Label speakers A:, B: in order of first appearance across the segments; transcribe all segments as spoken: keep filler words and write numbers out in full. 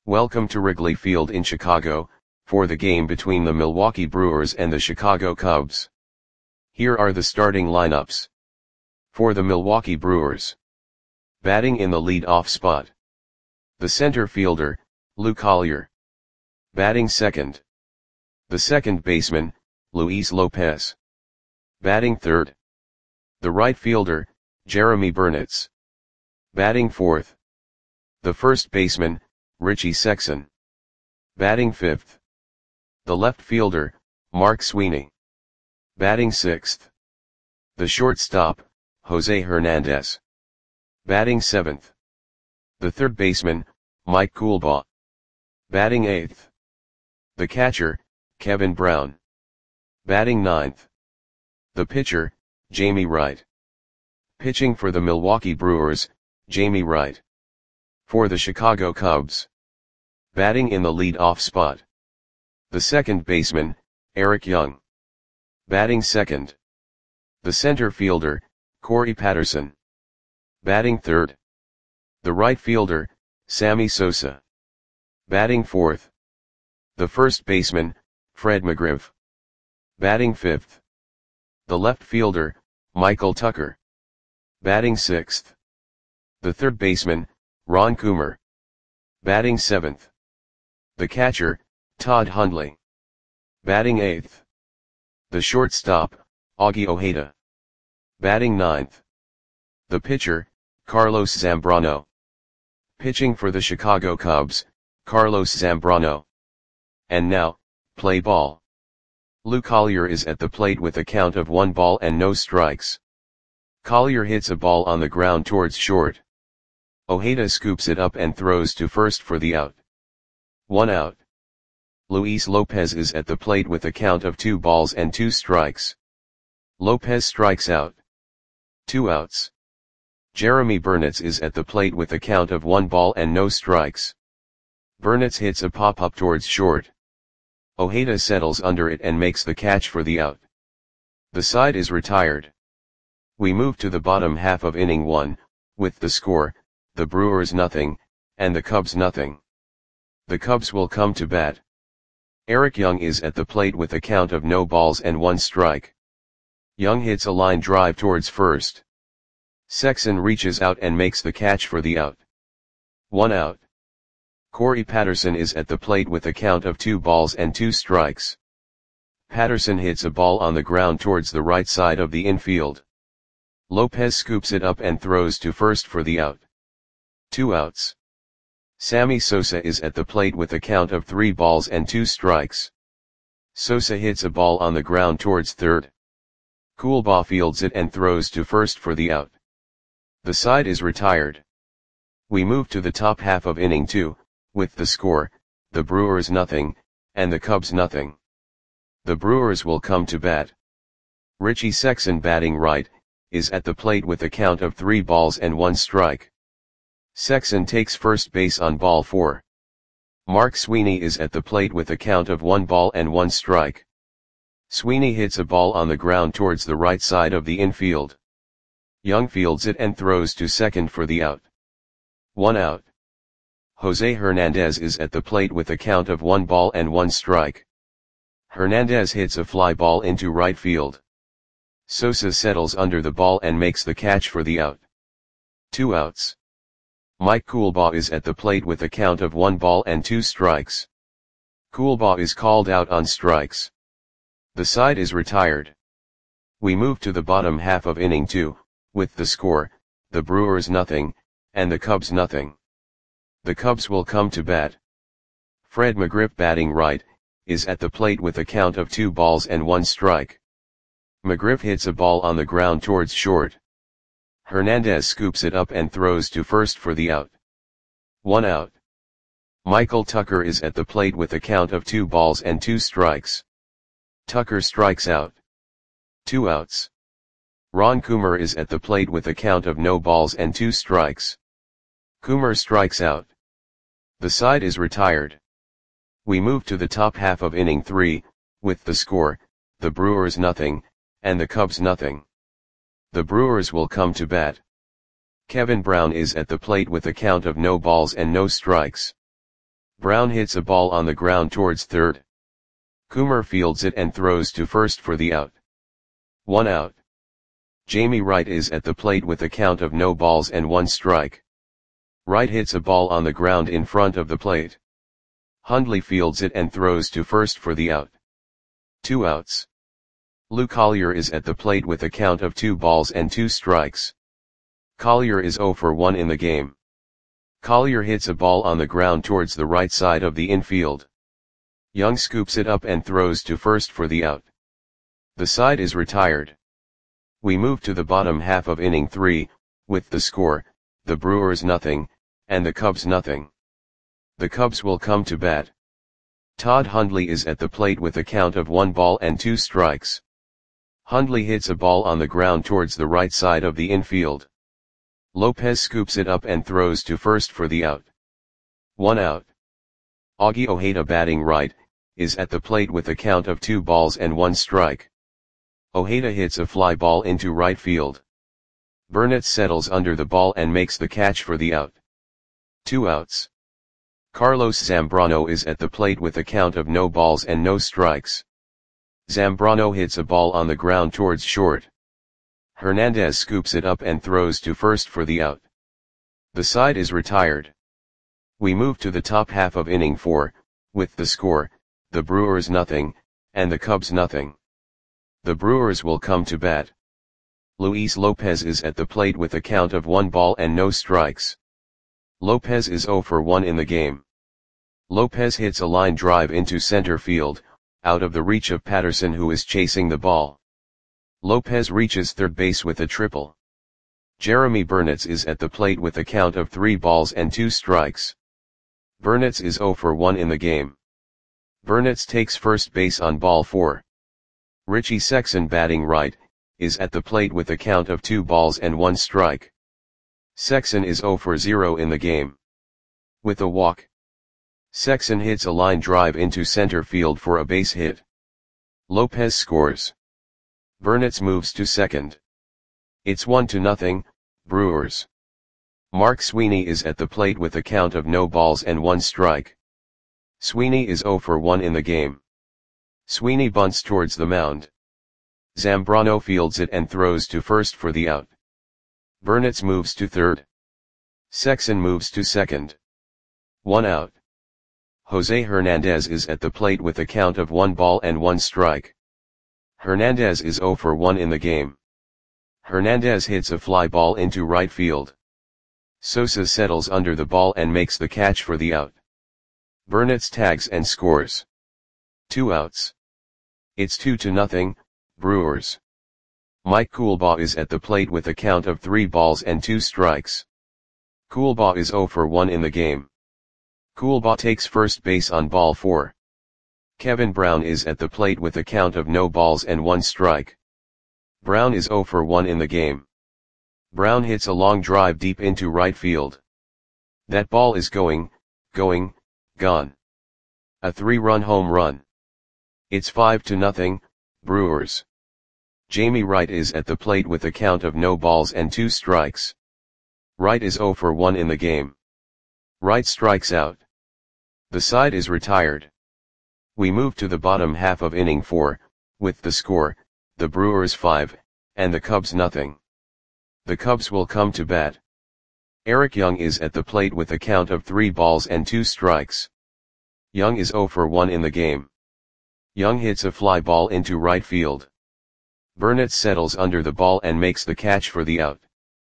A: Welcome to Wrigley Field in Chicago, for the game between the Milwaukee Brewers and the Chicago Cubs. Here are the starting lineups. For the Milwaukee Brewers. Batting in the lead-off spot. The center fielder, Lou Collier. Batting second. The second baseman, Luis Lopez. Batting third. The right fielder, Jeremy Burnitz. Batting fourth. The first baseman, Richie Sexson. Batting fifth. The left fielder, Mark Sweeney. Batting sixth. The shortstop, Jose Hernandez. Batting seventh. The third baseman, Mike Coolbaugh. Batting eighth. The catcher, Kevin Brown. Batting ninth. The pitcher, Jamie Wright. Pitching for the Milwaukee Brewers, Jamie Wright. For the Chicago Cubs. Batting in the lead-off spot. The second baseman, Eric Young. Batting second. The center fielder, Corey Patterson. Batting third. The right fielder, Sammy Sosa. Batting fourth. The first baseman, Fred McGriff. Batting fifth. The left fielder, Michael Tucker. Batting sixth. The third baseman, Ron Coomer. Batting seventh. The catcher, Todd Hundley. Batting eighth. The shortstop, Augie Ojeda. Batting ninth. The pitcher, Carlos Zambrano. Pitching for the Chicago Cubs, Carlos Zambrano. And now, play ball. Lou Collier is at the plate with a count of one ball and no strikes. Collier hits a ball on the ground towards short. Ojeda scoops it up and throws to first for the out. One out. Luis Lopez is at the plate with a count of two balls and two strikes. Lopez strikes out. Two outs. Jeremy Burnitz is at the plate with a count of one ball and no strikes. Burnitz hits a pop-up towards short. Ojeda settles under it and makes the catch for the out. The side is retired. We move to the bottom half of inning one, with the score, the Brewers nothing, and the Cubs nothing. The Cubs will come to bat. Eric Young is at the plate with a count of no balls and one strike. Young hits a line drive towards first. Sexson reaches out and makes the catch for the out. One out. Corey Patterson is at the plate with a count of two balls and two strikes. Patterson hits a ball on the ground towards the right side of the infield. Lopez scoops it up and throws to first for the out. Two outs. Sammy Sosa is at the plate with a count of three balls and two strikes. Sosa hits a ball on the ground towards third. Coolbaugh fields it and throws to first for the out. The side is retired. We move to the top half of inning two, with the score, the Brewers nothing, and the Cubs nothing. The Brewers will come to bat. Richie Sexson, batting right, is at the plate with a count of three balls and one strike. Sexson takes first base on ball four. Mark Sweeney is at the plate with a count of one ball and one strike. Sweeney hits a ball on the ground towards the right side of the infield. Young fields it and throws to second for the out. One out. Jose Hernandez is at the plate with a count of one ball and one strike. Hernandez hits a fly ball into right field. Sosa settles under the ball and makes the catch for the out. Two outs. Mike Coolbaugh is at the plate with a count of one ball and two strikes. Coolbaugh is called out on strikes. The side is retired. We move to the bottom half of inning two, with the score, the Brewers nothing, and the Cubs nothing. The Cubs will come to bat. Fred McGriff, batting right, is at the plate with a count of two balls and one strike. McGriff hits a ball on the ground towards short. Hernandez scoops it up and throws to first for the out. One out. Michael Tucker is at the plate with a count of two balls and two strikes. Tucker strikes out. Two outs. Ron Coomer is at the plate with a count of no balls and two strikes. Coomer strikes out. The side is retired. We move to the top half of inning three, with the score, the Brewers nothing, and the Cubs nothing. The Brewers will come to bat. Kevin Brown is at the plate with a count of no balls and no strikes. Brown hits a ball on the ground towards third. Coomer fields it and throws to first for the out. One out. Jamie Wright is at the plate with a count of no balls and one strike. Wright hits a ball on the ground in front of the plate. Hundley fields it and throws to first for the out. Two outs. Lou Collier is at the plate with a count of two balls and two strikes. Collier is oh for one in the game. Collier hits a ball on the ground towards the right side of the infield. Young scoops it up and throws to first for the out. The side is retired. We move to the bottom half of inning three, with the score, the Brewers nothing, and the Cubs nothing. The Cubs will come to bat. Todd Hundley is at the plate with a count of one ball and two strikes. Hundley hits a ball on the ground towards the right side of the infield. Lopez scoops it up and throws to first for the out. One out. Augie Ojeda, batting right, is at the plate with a count of two balls and one strike. Ojeda hits a fly ball into right field. Burnett settles under the ball and makes the catch for the out. Two outs. Carlos Zambrano is at the plate with a count of no balls and no strikes. Zambrano hits a ball on the ground towards short. Hernandez scoops it up and throws to first for the out. The side is retired. We move to the top half of inning four, with the score, the Brewers nothing, and the Cubs nothing. The Brewers will come to bat. Luis Lopez is at the plate with a count of one ball and no strikes. Lopez is oh for one in the game. Lopez hits a line drive into center field, out of the reach of Patterson, who is chasing the ball. Lopez reaches third base with a triple. Jeremy Burnitz is at the plate with a count of three balls and two strikes. Burnitz is oh for one in the game. Burnitz takes first base on ball four. Richie Sexson, batting right, is at the plate with a count of two balls and one strike. Sexson is oh for zero in the game. With a walk, Sexson hits a line drive into center field for a base hit. Lopez scores. Burnitz moves to second. It's one to nothing, Brewers. Mark Sweeney is at the plate with a count of no balls and one strike. Sweeney is oh for one in the game. Sweeney bunts towards the mound. Zambrano fields it and throws to first for the out. Burnitz moves to third. Sexson moves to second. One out. Jose Hernandez is at the plate with a count of one ball and one strike. Hernandez is oh for one in the game. Hernandez hits a fly ball into right field. Sosa settles under the ball and makes the catch for the out. Burnitz tags and scores. Two outs. It's two to nothing, Brewers. Mike Coolbaugh is at the plate with a count of three balls and two strikes. Coolbaugh is oh for one in the game. Coolbaugh takes first base on ball four. Kevin Brown is at the plate with a count of no balls and one strike. Brown is oh for one in the game. Brown hits a long drive deep into right field. That ball is going, going, gone. A three-run home run. It's five to nothing, Brewers. Jamie Wright is at the plate with a count of no balls and two strikes. Wright is oh for one in the game. Wright strikes out. The side is retired. We move to the bottom half of inning four, with the score, the Brewers five, and the Cubs nothing. The Cubs will come to bat. Eric Young is at the plate with a count of three balls and two strikes. Young is oh for one in the game. Young hits a fly ball into right field. Burnett settles under the ball and makes the catch for the out.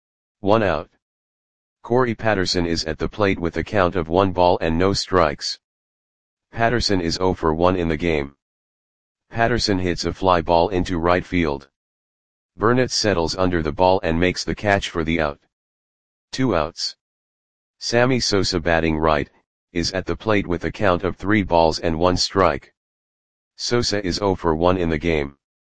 A: One out. Corey Patterson is at the plate with a count of one ball and no strikes. Patterson is oh for one in the game. Patterson hits a fly ball into right field. Burnett settles under the ball and makes the catch for the out. Two outs. Sammy Sosa, batting right, is at the plate with a count of three balls and one strike. Sosa is oh for one in the game.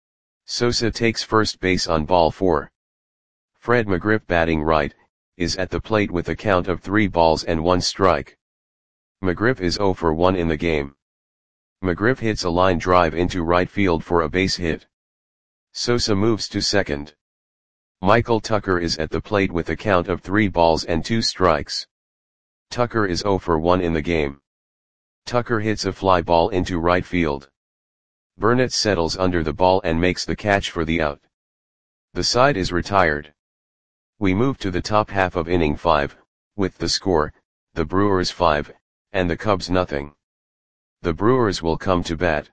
A: Sosa takes first base on ball four. Fred McGriff, batting right, is at the plate with a count of three balls and one strike. McGriff is oh for one in the game. McGriff hits a line drive into right field for a base hit. Sosa moves to second. Michael Tucker is at the plate with a count of three balls and two strikes. Tucker is oh for one in the game. Tucker hits a fly ball into right field. Burnett settles under the ball and makes the catch for the out. The side is retired. We move to the top half of inning five, with the score, the Brewers five, and the Cubs nothing. The Brewers will come to bat.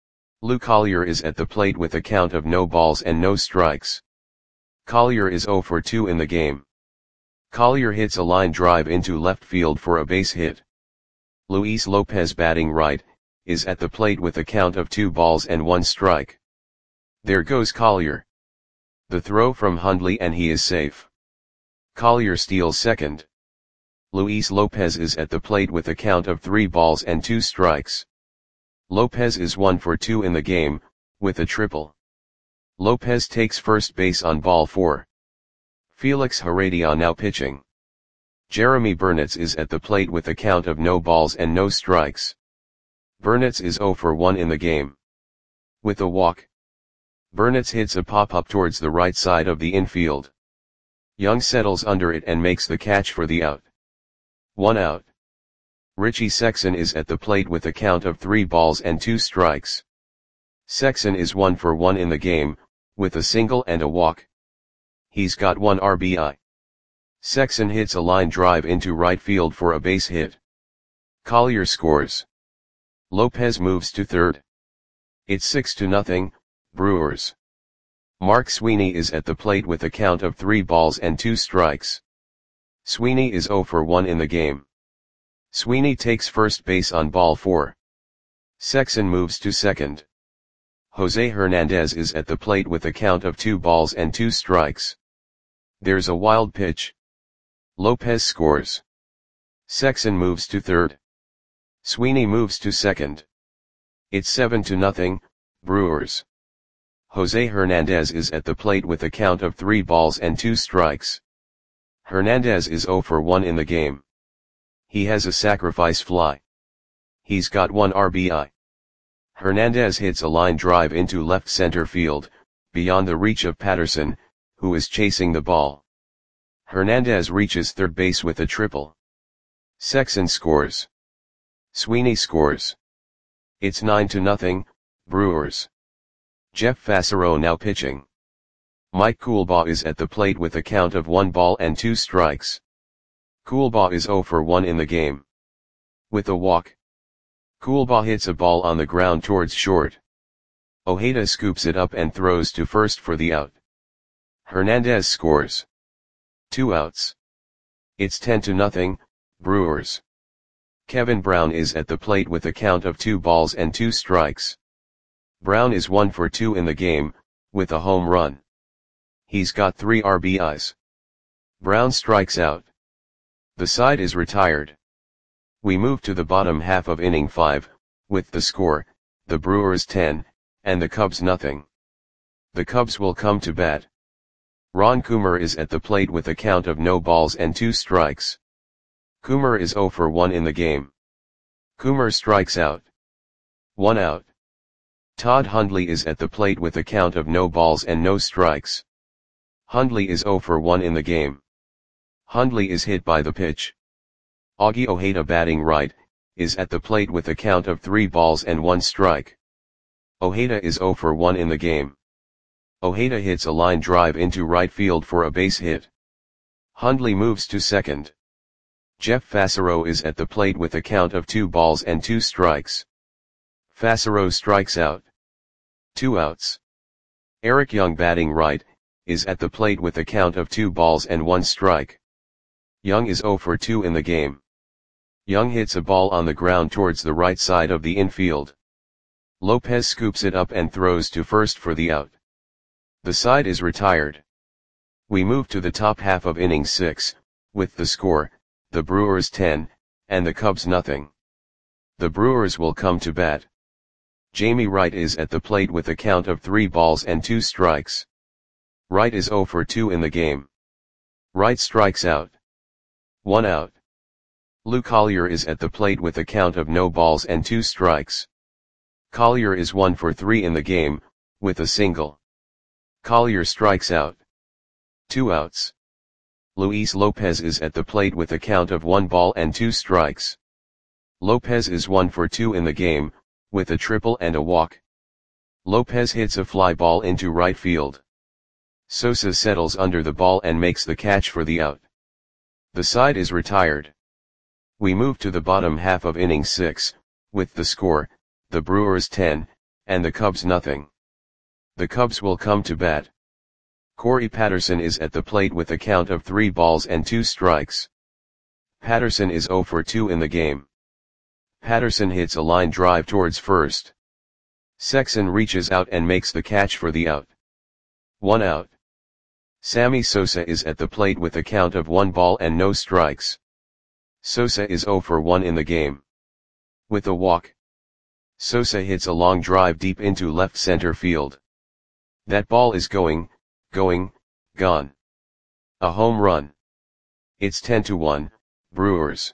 A: Lou Collier is at the plate with a count of no balls and no strikes. Collier is oh for two in the game. Collier hits a line drive into left field for a base hit. Luis Lopez, batting right, is at the plate with a count of two balls and one strike. There goes Collier. The throw from Hundley and he is safe. Collier steals second. Luis Lopez is at the plate with a count of three balls and two strikes. Lopez is one for two in the game, with a triple. Lopez takes first base on ball four. Felix Heredia now pitching. Jeremy Burnett is at the plate with a count of no balls and no strikes. Burnett is oh for one in the game. With a walk. Burnett hits a pop-up towards the right side of the infield. Young settles under it and makes the catch for the out. One out. Richie Sexson is at the plate with a count of three balls and two strikes. Sexson is one for one in the game, with a single and a walk. He's got one R B I. Sexson hits a line drive into right field for a base hit. Collier scores. Lopez moves to third. It's six to nothing, Brewers. Mark Sweeney is at the plate with a count of three balls and two strikes. Sweeney is oh for one in the game. Sweeney takes first base on ball four. Sexson moves to second. Jose Hernandez is at the plate with a count of two balls and two strikes. There's a wild pitch. Lopez scores. Sexson moves to third. Sweeney moves to second. It's seven to nothing, Brewers. Jose Hernandez is at the plate with a count of three balls and two strikes. Hernandez is oh for one in the game. He has a sacrifice fly. He's got one R B I. Hernandez hits a line drive into left center field, beyond the reach of Patterson, who is chasing the ball. Hernandez reaches third base with a triple. Sexson scores. Sweeney scores. It's nine to nothing, Brewers. Jeff Fassero now pitching. Mike Coolbaugh is at the plate with a count of one ball and two strikes. Coolbaugh is oh for one in the game. With a walk. Coolbaugh hits a ball on the ground towards short. Ojeda scoops it up and throws to first for the out. Hernandez scores. Two outs. It's ten to nothing, Brewers. Kevin Brown is at the plate with a count of two balls and two strikes. Brown is one for two in the game, with a home run. He's got three R B Is. Brown strikes out. The side is retired. We move to the bottom half of inning five, with the score, the Brewers ten, and the Cubs nothing. The Cubs will come to bat. Ron Coomer is at the plate with a count of no balls and two strikes. Coomer is oh for one in the game. Coomer strikes out. One out. Todd Hundley is at the plate with a count of no balls and no strikes. Hundley is oh for one in the game. Hundley is hit by the pitch. Augie Ojeda, batting right, is at the plate with a count of three balls and one strike. Ojeda is oh for one in the game. Ojeda hits a line drive into right field for a base hit. Hundley moves to second. Jeff Fassero is at the plate with a count of two balls and two strikes. Fassero strikes out. Two outs. Eric Young, batting right, is at the plate with a count of two balls and one strike. Young is oh for two in the game. Young hits a ball on the ground towards the right side of the infield. Lopez scoops it up and throws to first for the out. The side is retired. We move to the top half of inning six, with the score, the Brewers ten, and the Cubs nothing. The Brewers will come to bat. Jamie Wright is at the plate with a count of three balls and two strikes. Wright is oh for two in the game. Wright strikes out. One out. Lou Collier is at the plate with a count of no balls and two strikes. Collier is one for three in the game, with a single. Collier strikes out. Two outs. Luis Lopez is at the plate with a count of one ball and two strikes. Lopez is one for two in the game, with a triple and a walk. Lopez hits a fly ball into right field. Sosa settles under the ball and makes the catch for the out. The side is retired. We move to the bottom half of inning six, with the score, the Brewers ten, and the Cubs nothing. The Cubs will come to bat. Corey Patterson is at the plate with a count of three balls and two strikes. Patterson is zero for two in the game. Patterson hits a line drive towards first. Sexson reaches out and makes the catch for the out. One out. Sammy Sosa is at the plate with a count of one ball and no strikes. Sosa is zero for one in the game. With a walk. Sosa hits a long drive deep into left center field. That ball is going, going, gone. A home run. It's ten to one, Brewers.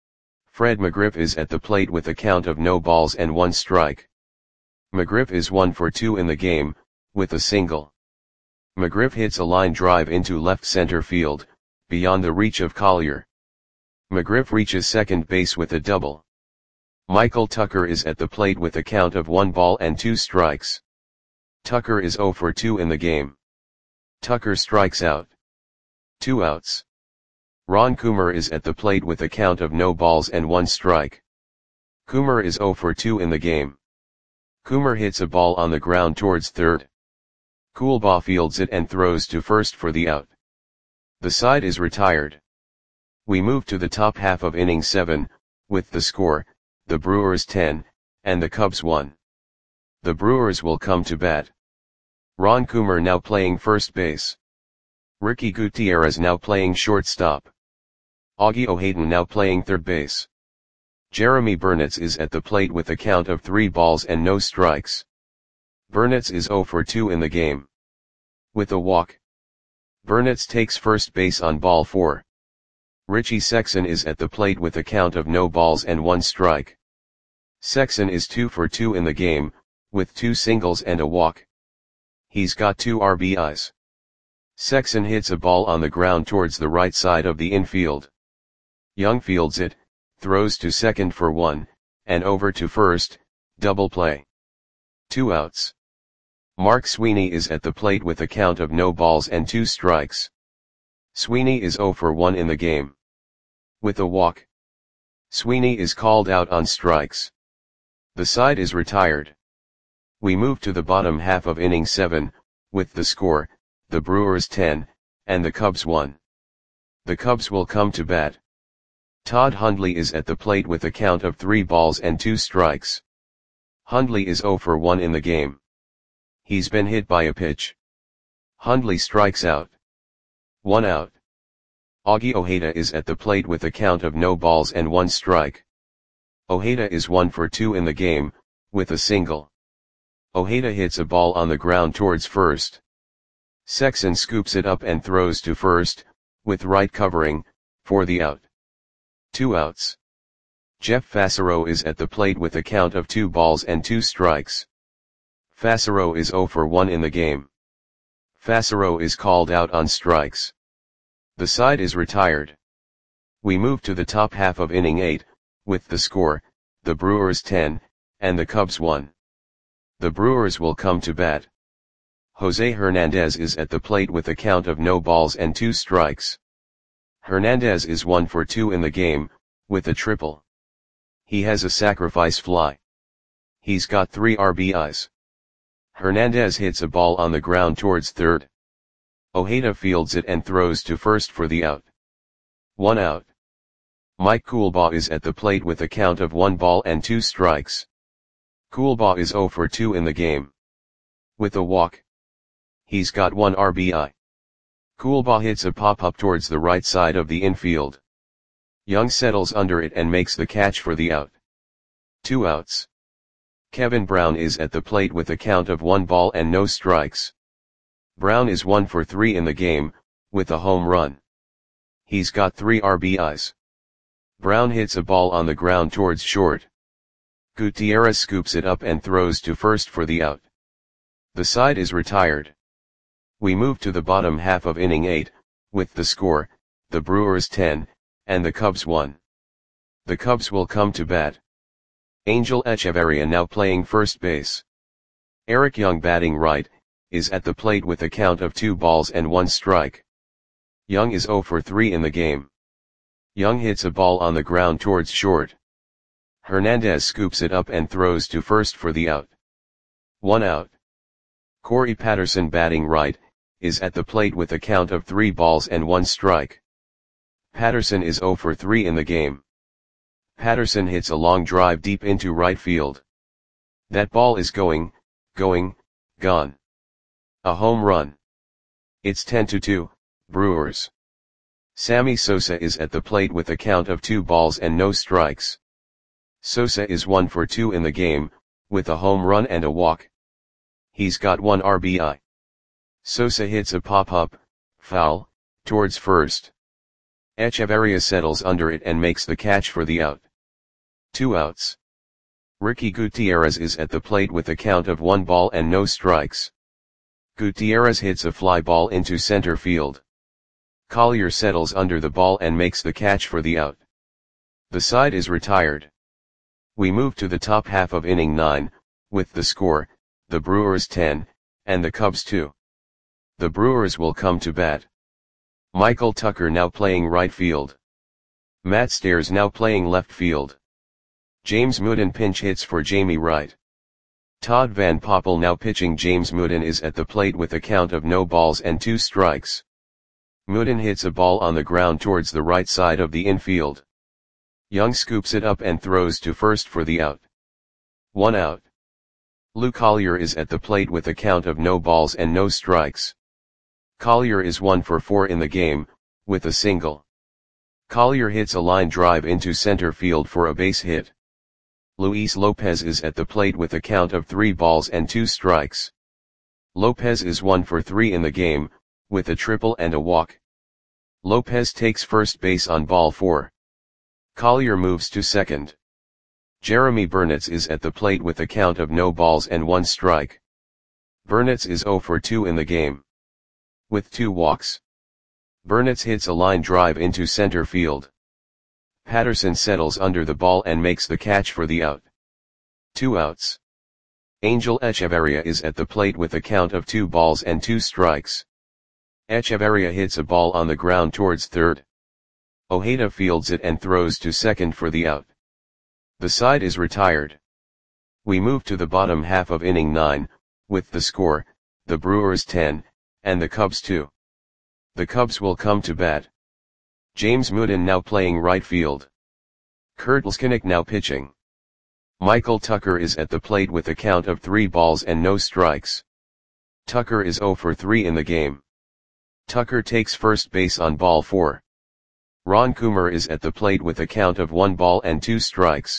A: Fred McGriff is at the plate with a count of no balls and one strike. McGriff is one for two in the game, with a single. McGriff hits a line drive into left center field, beyond the reach of Collier. McGriff reaches second base with a double. Michael Tucker is at the plate with a count of one ball and two strikes. Tucker is zero for two in the game. Tucker strikes out. Two outs. Ron Coomer is at the plate with a count of no balls and one strike. Coomer is zero for two in the game. Coomer hits a ball on the ground towards third. Coolbaugh fields it and throws to first for the out. The side is retired. We move to the top half of inning seven, with the score, the Brewers ten, and the Cubs one. The Brewers will come to bat. Ron Coomer now playing first base. Ricky Gutierrez now playing shortstop. Augie O'Haden now playing third base. Jeremy Burnitz is at the plate with a count of three balls and no strikes. Burnitz is zero for two in the game. With a walk. Burnitz takes first base on ball four. Richie Sexson is at the plate with a count of no balls and one strike. Sexson is two for two in the game, with two singles and a walk. He's got two R B Is. Sexson hits a ball on the ground towards the right side of the infield. Young fields it, throws to second for one, and over to first, double play. Two outs. Mark Sweeney is at the plate with a count of no balls and two strikes. Sweeney is zero for one in the game. With a walk. Sweeney is called out on strikes. The side is retired. We move to the bottom half of inning seven, with the score, the Brewers ten, and the Cubs one. The Cubs will come to bat. Todd Hundley is at the plate with a count of three balls and two strikes. Hundley is zero for one in the game. He's been hit by a pitch. Hundley strikes out. One out. Augie Ojeda is at the plate with a count of no balls and one strike. Ojeda is one for two in the game, with a single. Ojeda hits a ball on the ground towards first. Sexson scoops it up and throws to first, with right covering, for the out. Two outs. Jeff Fassero is at the plate with a count of two balls and two strikes. Fassero is zero for one in the game. Fassero is called out on strikes. The side is retired. We move to the top half of inning eight, with the score, the Brewers ten, and the Cubs one. The Brewers will come to bat. Jose Hernandez is at the plate with a count of no balls and two strikes. Hernandez is one for two in the game, with a triple. He has a sacrifice fly. He's got three R B Is. Hernandez hits a ball on the ground towards third. Ojeda fields it and throws to first for the out. One out. Mike Coolbaugh is at the plate with a count of one ball and two strikes. Coolbaugh is zero for two in the game. With a walk. He's got one R B I. Coolbaugh hits a pop-up towards the right side of the infield. Young settles under it and makes the catch for the out. Two outs. Kevin Brown is at the plate with a count of one ball and no strikes. Brown is one for three in the game, with a home run. He's got three R B Is. Brown hits a ball on the ground towards short. Gutierrez scoops it up and throws to first for the out. The side is retired. We move to the bottom half of inning eight, with the score, the Brewers ten, and the Cubs one. The Cubs will come to bat. Angel Echeverria now playing first base. Eric Young batting right, is at the plate with a count of two balls and one strike. Young is zero for three in the game. Young hits a ball on the ground towards short. Hernandez scoops it up and throws to first for the out. One out. Corey Patterson batting right, is at the plate with a count of three balls and one strike. Patterson is zero for three in the game. Patterson hits a long drive deep into right field. That ball is going, going, gone. A home run. It's ten to two, Brewers. Sammy Sosa is at the plate with a count of two balls and no strikes. Sosa is one for two in the game, with a home run and a walk. He's got one R B I. Sosa hits a pop-up, foul, towards first. Echeverria settles under it and makes the catch for the out. Two outs. Ricky Gutierrez is at the plate with a count of one ball and no strikes. Gutierrez hits a fly ball into center field. Collier settles under the ball and makes the catch for the out. The side is retired. We move to the top half of inning nine, with the score, the Brewers ten, and the Cubs two. The Brewers will come to bat. Michael Tucker now playing right field. Matt Stairs now playing left field. James Mooden pinch hits for Jamie Wright. Todd Van Poppel now pitching. James Mooden is at the plate with a count of no balls and two strikes. Mooden hits a ball on the ground towards the right side of the infield. Young scoops it up and throws to first for the out. One out. Lou Collier is at the plate with a count of no balls and no strikes. Collier is one for four in the game, with a single. Collier hits a line drive into center field for a base hit. Luis Lopez is at the plate with a count of three balls and two strikes. Lopez is one for three in the game, with a triple and a walk. Lopez takes first base on ball four. Collier moves to second. Jeremy Burnitz is at the plate with a count of no balls and one strike. Burnitz is zero for two in the game, with two walks. Burnitz hits a line drive into center field. Patterson settles under the ball and makes the catch for the out. Two outs. Angel Echeverria is at the plate with a count of two balls and two strikes. Echeverria hits a ball on the ground towards third. Ojeda fields it and throws to second for the out. The side is retired. We move to the bottom half of inning nine, with the score, the Brewers ten, and the Cubs two. The Cubs will come to bat. James Mooden now playing right field. Kurt Leskinick now pitching. Michael Tucker is at the plate with a count of three balls and no strikes. Tucker is zero for three in the game. Tucker takes first base on ball four. Ron Coomer is at the plate with a count of one ball and two strikes.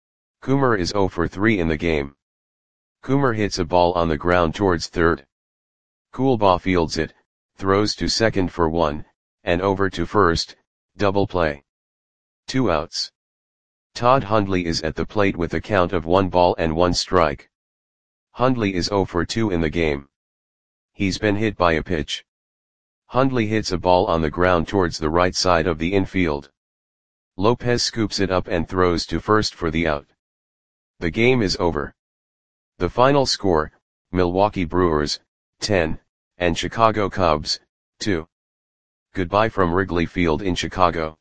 A: Coomer is zero for three in the game. Coomer hits a ball on the ground towards third. Coolbaugh fields it, throws to second for one, and over to first, double play. Two outs. Todd Hundley is at the plate with a count of one ball and one strike. Hundley is zero for two in the game. He's been hit by a pitch. Hundley hits a ball on the ground towards the right side of the infield. Lopez scoops it up and throws to first for the out. The game is over. The final score, Milwaukee Brewers, ten, and Chicago Cubs, two. Goodbye from Wrigley Field in Chicago.